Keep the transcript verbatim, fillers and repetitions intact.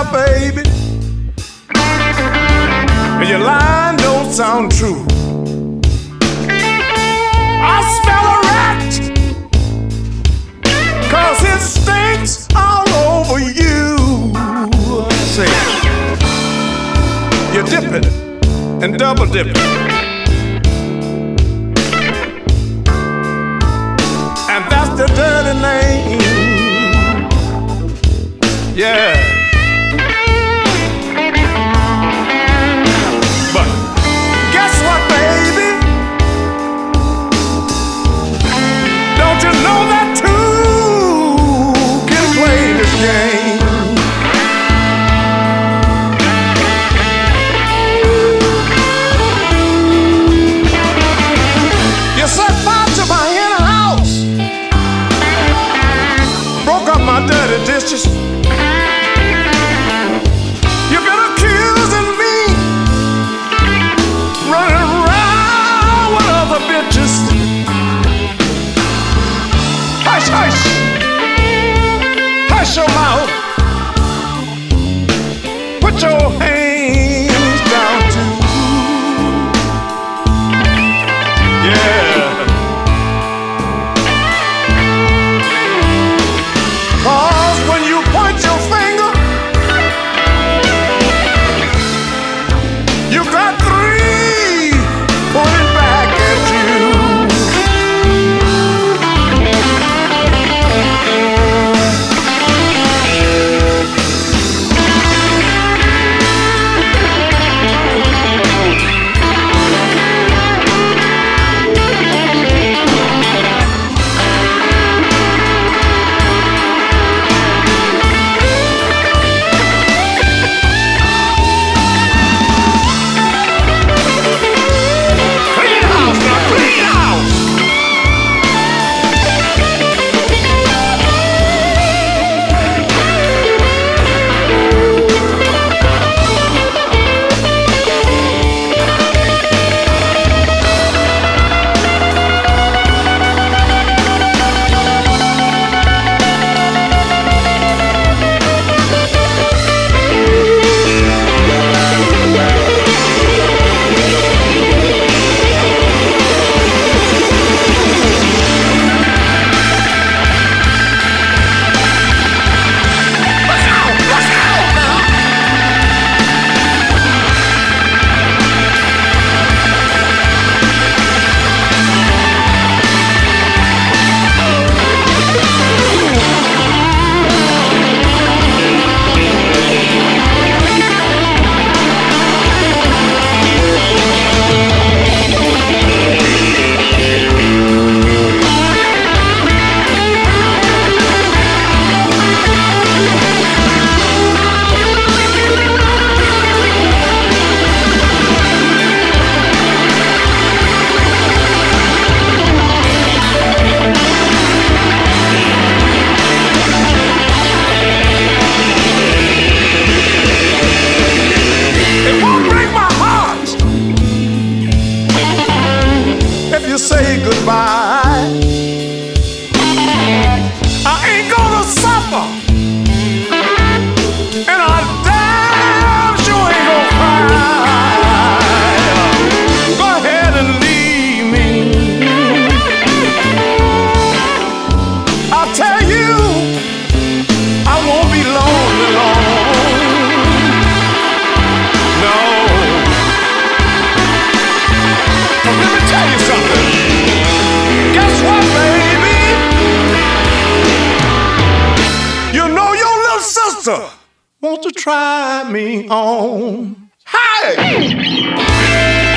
baby, and your line don't sound true. I smell a rat, cause it stinks all over you. Say, you're dipping and double dipping, and that's the dirty name. Yeah. But guess what, baby? Don't you know that two can play this game? You set fire to my inner house, broke up my dirty dishes. You've been accusing me, running around with other bitches. Hush, hush, hush your mouth. Put your hands down too. Yeah. Cause when you point your finger, you got three pointing back at you. Clean house now, clean house. It won't break my heart if you say goodbye. I ain't gonna suffer, and I damn sure ain't gonna cry. Go ahead and leave me. I'll tell you, I won't be lonely long. No. But let me tell you something. Guess what, baby? You know your little sister wants to try me on. Hey!